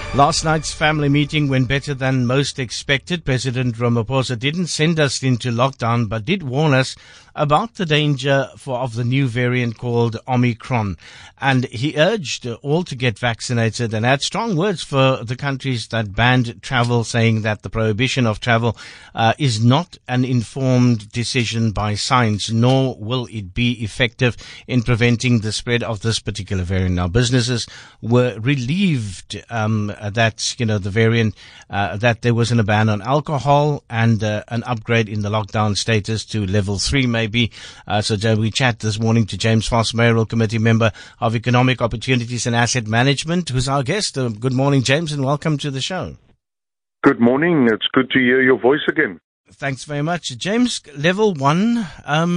Last night's family meeting went better than most expected. President Ramaphosa didn't send us into lockdown, but did warn us about the danger of the new variant called Omicron. And he urged all to get vaccinated and had strong words for the countries that banned travel, saying that the prohibition of travel is not an informed decision by science, nor will it be effective in preventing the spread of this particular variant. Now, businesses were relieved that, the variant, that there wasn't a ban on alcohol and an upgrade in the lockdown status to level 3 maybe. So we chat this morning to James Vos, Mayoral Committee Member of Economic Opportunities and Asset Management, who's our guest. Good morning, James, and welcome to the show. Good morning. It's good to hear your voice again. Thanks very much. James, level 1,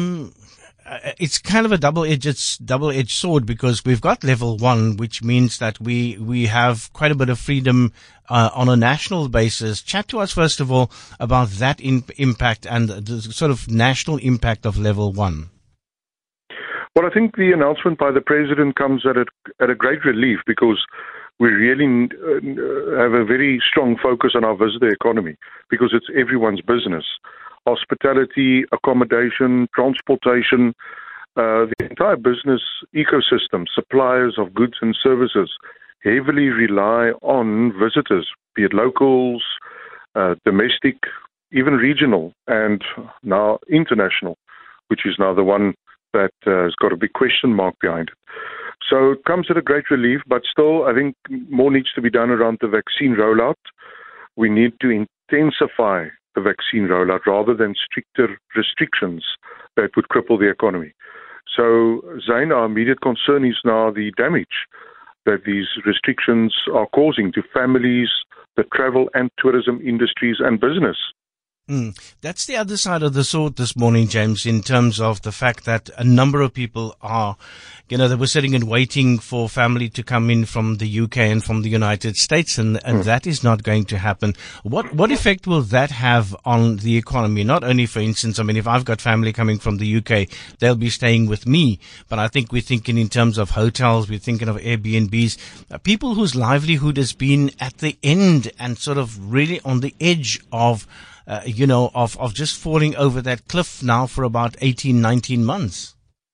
it's kind of a double-edged sword, because we've got level 1, which means that we have quite a bit of freedom on a national basis. Chat to us first of all about that impact and the sort of national impact of level 1. Well, I think the announcement by the president comes at a great relief, because we really have a very strong focus on our visitor economy, because it's everyone's business. Hospitality, accommodation, transportation, the entire business ecosystem, suppliers of goods and services heavily rely on visitors, be it locals, domestic, even regional, and now international, which is now the one that has got a big question mark behind it. So it comes at a great relief, but still I think more needs to be done around the vaccine rollout. We need to intensify the vaccine rollout rather than stricter restrictions that would cripple the economy. So, Zain, our immediate concern is now the damage that these restrictions are causing to families, the travel and tourism industries and business. That's the other side of the sword this morning, James, in terms of the fact that a number of people are, they were sitting and waiting for family to come in from the UK and from the United States, and that is not going to happen. What effect will that have on the economy? Not only, for instance, if I've got family coming from the UK, they'll be staying with me, but I think we're thinking in terms of hotels, we're thinking of Airbnbs, people whose livelihood has been at the end and sort of really on the edge of of just falling over that cliff now for about 18, 19 months.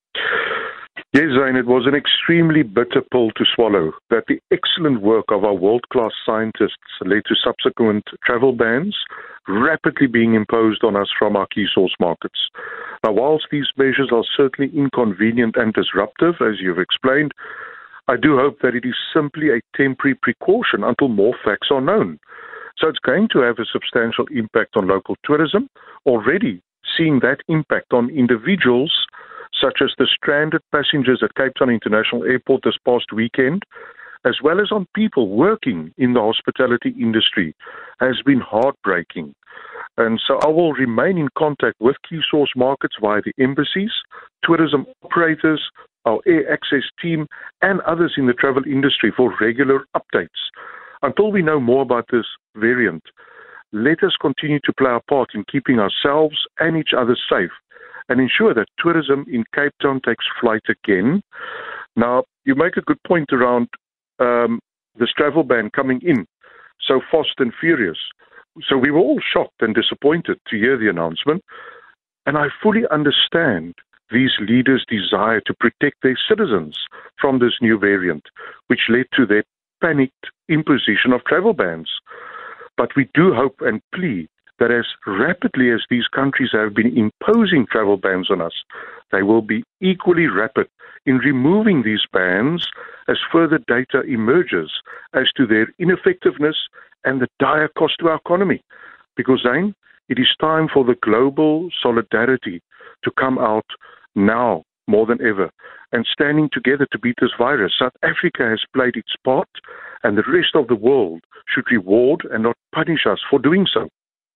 Yes, Zain, it was an extremely bitter pill to swallow that the excellent work of our world-class scientists led to subsequent travel bans rapidly being imposed on us from our key source markets. Now, whilst these measures are certainly inconvenient and disruptive, as you've explained, I do hope that it is simply a temporary precaution until more facts are known. So it's going to have a substantial impact on local tourism, already seeing that impact on individuals, such as the stranded passengers at Cape Town International Airport this past weekend, as well as on people working in the hospitality industry, has been heartbreaking. And so I will remain in contact with key source markets via the embassies, tourism operators, our air access team, and others in the travel industry for regular updates. Until we know more about this variant, let us continue to play our part in keeping ourselves and each other safe and ensure that tourism in Cape Town takes flight again. Now, you make a good point around this travel ban coming in so fast and furious. So we were all shocked and disappointed to hear the announcement, and I fully understand these leaders' desire to protect their citizens from this new variant, which led to their panicked imposition of travel bans. But we do hope and plead that as rapidly as these countries have been imposing travel bans on us, they will be equally rapid in removing these bans as further data emerges as to their ineffectiveness and the dire cost to our economy. Because, Zain, it is time for the global solidarity to come out now more than ever, and standing together to beat this virus. South Africa has played its part, and the rest of the world should reward and not punish us for doing so.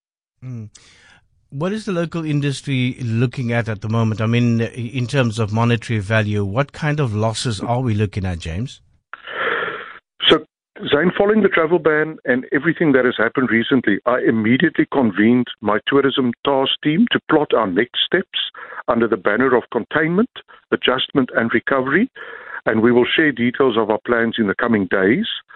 What is the local industry looking at the moment? In terms of monetary value, what kind of losses are we looking at, James? So, Zain, following the travel ban and everything that has happened recently, I immediately convened my tourism task team to plot our next steps under the banner of containment, adjustment and recovery, and we will share details of our plans in the coming days.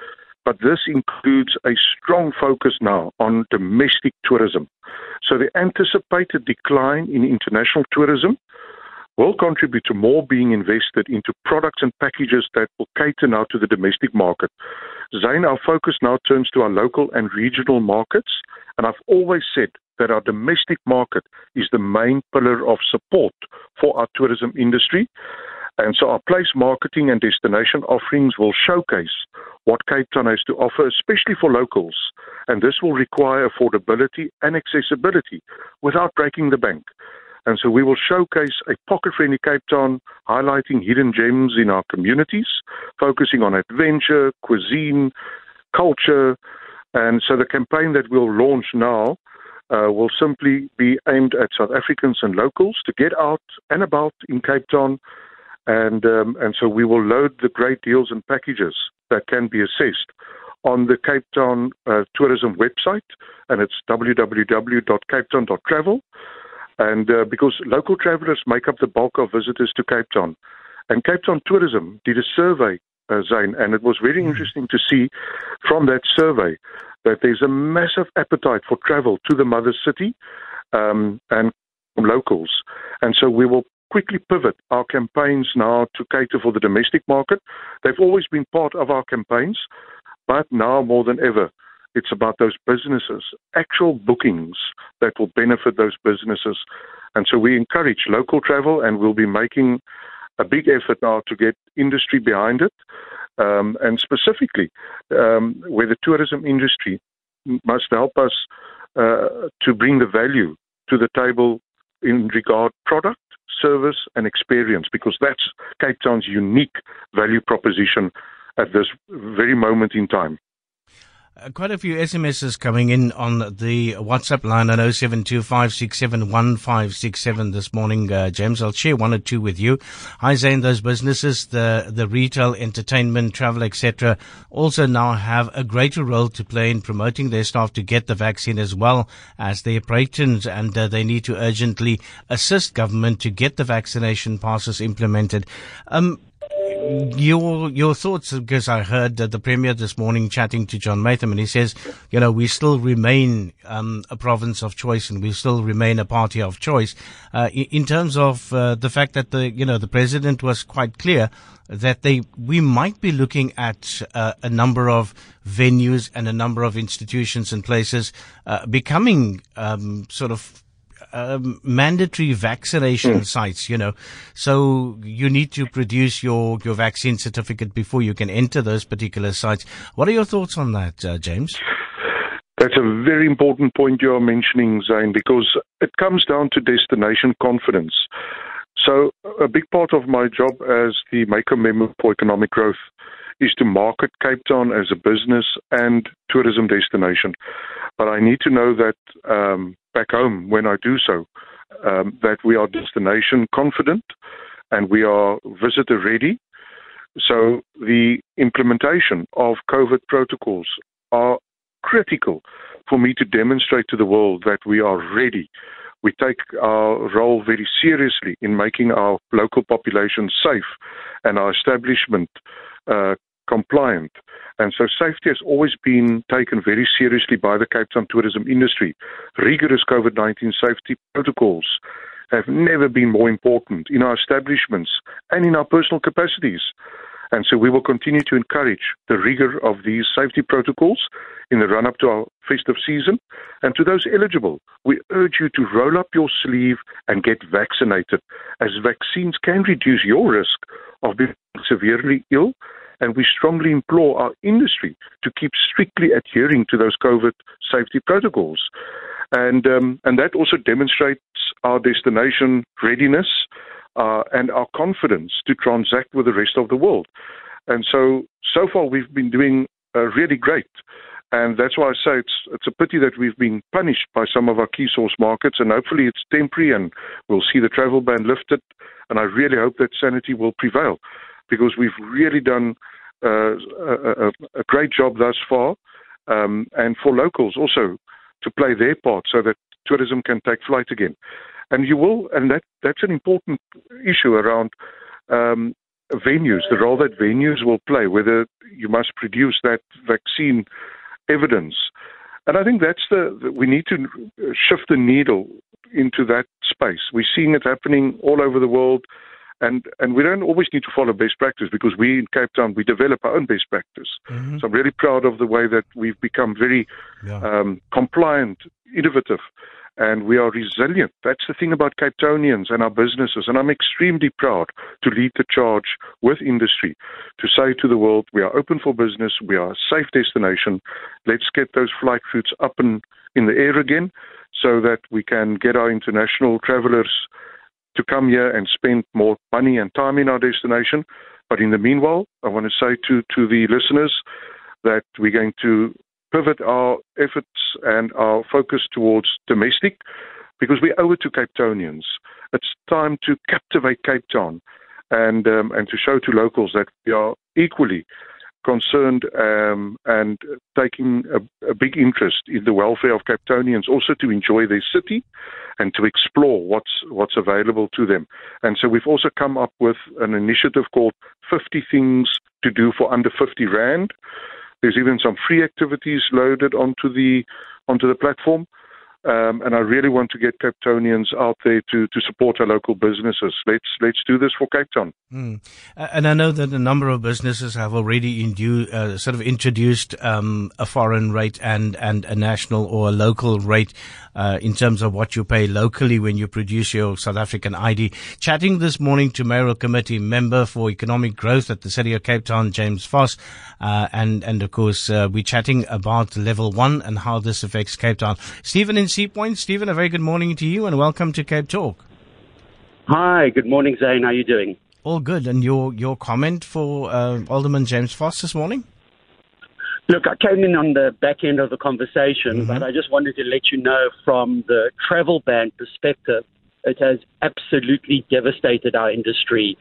but this includes a strong focus now on domestic tourism. So the anticipated decline in international tourism will contribute to more being invested into products and packages that will cater now to the domestic market. Zane, our focus now turns to our local and regional markets, and I've always said that our domestic market is the main pillar of support for our tourism industry. And so our place marketing and destination offerings will showcase what Cape Town has to offer, especially for locals. And this will require affordability and accessibility without breaking the bank. And so we will showcase a pocket-friendly Cape Town, highlighting hidden gems in our communities, focusing on adventure, cuisine, culture. And so the campaign that we'll launch now will simply be aimed at South Africans and locals to get out and about in Cape Town. And so we will load the great deals and packages that can be assessed on the Cape Town tourism website, and it's www.capetown.travel. And because local travelers make up the bulk of visitors to Cape Town. And Cape Town Tourism did a survey, Zane, and it was very interesting to see from that survey that there's a massive appetite for travel to the mother city and locals. And so we will quickly pivot our campaigns now to cater for the domestic market. They've always been part of our campaigns, but now more than ever, it's about those businesses, actual bookings that will benefit those businesses. And so we encourage local travel, and we'll be making a big effort now to get industry behind it. And specifically, where the tourism industry must help us to bring the value to the table in regard product, service, and experience, because that's Cape Town's unique value proposition at this very moment in time. Quite a few SMSs coming in on the WhatsApp line at 0725671567 this morning, James. I'll share one or two with you. Hi, Zane, those businesses, the retail, entertainment, travel, etc., also now have a greater role to play in promoting their staff to get the vaccine as well as their patrons, and they need to urgently assist government to get the vaccination passes implemented. Your thoughts, because I heard the Premier this morning chatting to John Maytham, and he says, we still remain a province of choice, and we still remain a party of choice. In terms of the fact that the President was quite clear that we might be looking at a number of venues and a number of institutions and places becoming mandatory vaccination sites, so you need to produce your vaccine certificate before you can enter those particular sites. What are your thoughts on that, James? That's a very important point you're mentioning, Zane, because it comes down to destination confidence. So a big part of my job as the Maker Memo for Economic Growth is to market Cape Town as a business and tourism destination. But I need to know that back home, when I do so, that we are destination confident and we are visitor ready. So the implementation of COVID protocols are critical for me to demonstrate to the world that we are ready. We take our role very seriously in making our local population safe and our establishment compliant. And so safety has always been taken very seriously by the Cape Town tourism industry. Rigorous COVID-19 safety protocols have never been more important in our establishments and in our personal capacities. And so we will continue to encourage the rigor of these safety protocols in the run-up to our festive season. And to those eligible, we urge you to roll up your sleeve and get vaccinated, as vaccines can reduce your risk of being severely ill. And we strongly implore our industry to keep strictly adhering to those COVID safety protocols. And that also demonstrates our destination readiness and our confidence to transact with the rest of the world. And so far we've been doing really great. And that's why I say it's a pity that we've been punished by some of our key source markets, and hopefully it's temporary and we'll see the travel ban lifted. And I really hope that sanity will prevail, because we've really done a great job thus far, and for locals also to play their part so that tourism can take flight again. And that's an important issue around venues, the role that venues will play, whether you must produce that vaccine evidence. And I think we need to shift the needle into that space. We're seeing it happening all over the world, and we don't always need to follow best practice, because we in Cape Town, we develop our own best practice. Mm-hmm. So I'm really proud of the way that we've become very compliant, innovative, and we are resilient. That's the thing about Cape Townians and our businesses, and I'm extremely proud to lead the charge with industry to say to the world, we are open for business, we are a safe destination. Let's get those flight routes up in the air again, so that we can get our international travelers to come here and spend more money and time in our destination. But in the meanwhile, I want to say to the listeners that we're going to pivot our efforts and our focus towards domestic, because we owe it to Cape Townians. It's time to captivate Cape Town and to show to locals that we are equally concerned and taking a big interest in the welfare of Cape Townians, also to enjoy their city and to explore what's available to them. And so we've also come up with an initiative called 50 Things to Do for Under 50 Rand. There's even some free activities loaded onto the platform. And I really want to get Cape Townians out there to support our local businesses. Let's do this for Cape Town. And I know that a number of businesses have already sort of introduced a foreign rate and a national or a local rate in terms of what you pay locally when you produce your South African ID. Chatting this morning to Mayoral Committee member for Economic Growth at the City of Cape Town, James Voss, and of course we're chatting about Level 1 and how this affects Cape Town. Stephen in Sea Point. Stephen, a very good morning to you and welcome to Cape Talk. Hi, good morning, Zane. How are you doing? All good. And your comment for Alderman James Voss this morning? Look, I came in on the back end of the conversation, but I just wanted to let you know from the travel ban perspective, it has absolutely devastated our industry.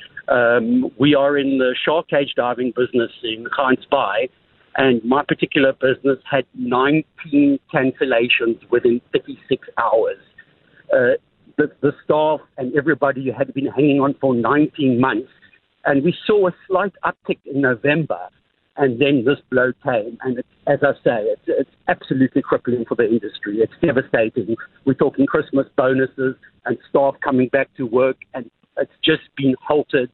We are in the shark cage diving business in Gans Bay, and my particular business had 19 cancellations within 36 hours. The staff and everybody had been hanging on for 19 months, and we saw a slight uptick in November, and then this blow came. And as I say, it's absolutely crippling for the industry. It's devastating. We're talking Christmas bonuses and staff coming back to work, and it's just been halted.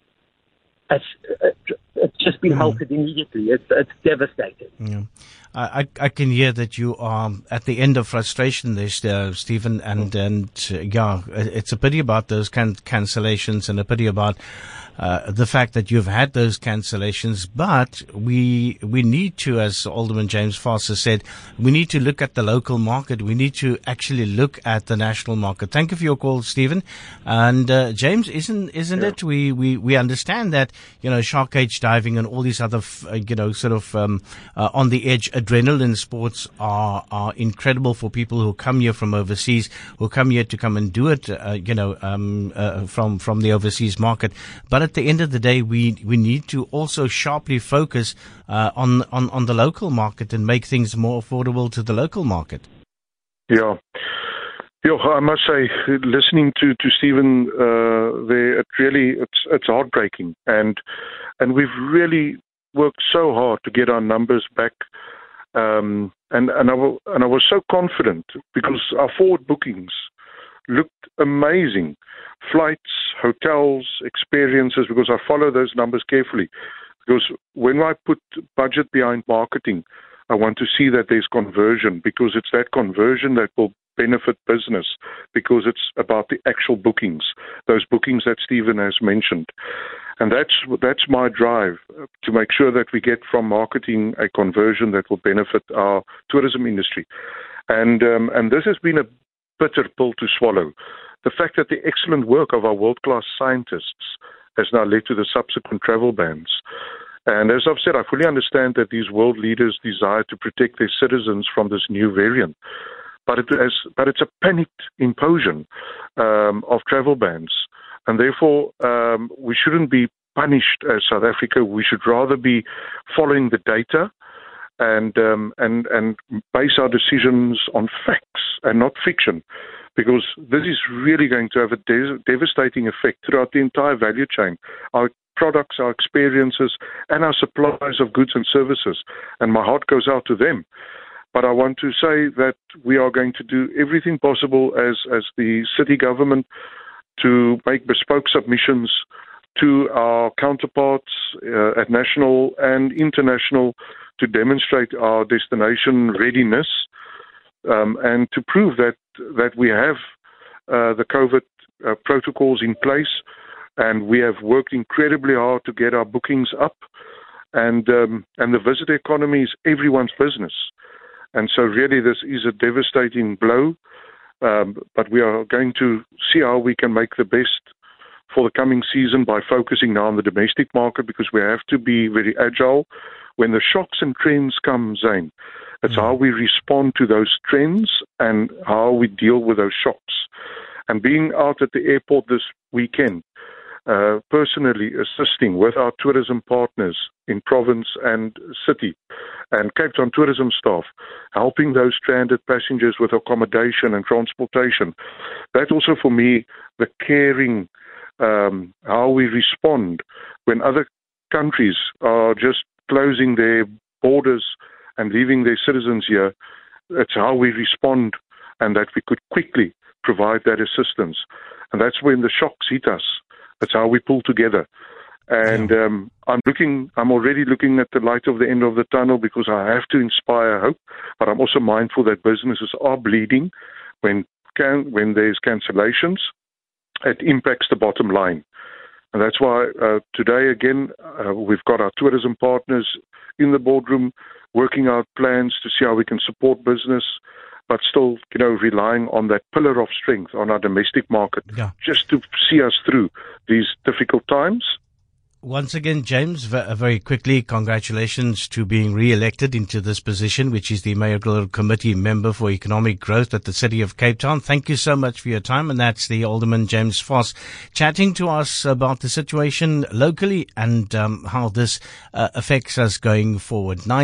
It's just been halted immediately. It's devastating. Yeah. I can hear that you are at the end of frustration there, Stephen, and it's a pity about those cancellations and a pity about the fact that you've had those cancellations, but we need to, as Alderman James Voss has said, we need to look at the local market. We need to actually look at the national market. Thank you for your call, Stephen. And James, isn't it? We understand that shark cage diving and all these other on the edge adrenaline sports are incredible for people who come here from overseas, who come here to come and do it, from the overseas market. But at the end of the day, we need to also sharply focus on the local market and make things more affordable to the local market. Yeah. I must say, listening to Stephen there, it's heartbreaking, and we've really worked so hard to get our numbers back, and I was so confident because our forward bookings looked amazing. Flights, hotels, experiences, because I follow those numbers carefully. Because when I put budget behind marketing, I want to see that there's conversion, because it's that conversion that will benefit business, because it's about the actual bookings, those bookings that Stephen has mentioned. And that's my drive, to make sure that we get from marketing a conversion that will benefit our tourism industry. And this has been a bitter pill to swallow. The fact that the excellent work of our world-class scientists has now led to the subsequent travel bans. And as I've said, I fully understand that these world leaders desire to protect their citizens from this new variant. But it's a panicked imposition of travel bans. And therefore, we shouldn't be punished as South Africa. We should rather be following the data and base our decisions on facts and not fiction, because this is really going to have a devastating effect throughout the entire value chain. Our products, our experiences, and our supplies of goods and services. And my heart goes out to them. But I want to say that we are going to do everything possible as the city government to make bespoke submissions to our counterparts at national and international to demonstrate our destination readiness and to prove that we have the COVID protocols in place, and we have worked incredibly hard to get our bookings up, and the visitor economy is everyone's business. And so really this is a devastating blow, but we are going to see how we can make the best for the coming season by focusing now on the domestic market, because we have to be very agile. When the shocks and trends come, Zane, it's how we respond to those trends and how we deal with those shocks. And being out at the airport this weekend, personally assisting with our tourism partners in province and city and Cape Town tourism staff, helping those stranded passengers with accommodation and transportation. That also for me, the caring, how we respond when other countries are just closing their borders and leaving their citizens here. It's how we respond, and that we could quickly provide that assistance. And that's when the shocks hit us. That's how we pull together. And I'm already looking at the light of the end of the tunnel, because I have to inspire hope, but I'm also mindful that businesses are bleeding. When there's cancellations, it impacts the bottom line. And that's why today, again, we've got our tourism partners in the boardroom working out plans to see how we can support business, but still, relying on that pillar of strength on our domestic market, just to see us through these difficult times. Once again, James, very quickly, congratulations to being re-elected into this position, which is the Mayoral Committee Member for Economic Growth at the City of Cape Town. Thank you so much for your time. And that's the Alderman James Vos chatting to us about the situation locally and how this affects us going forward.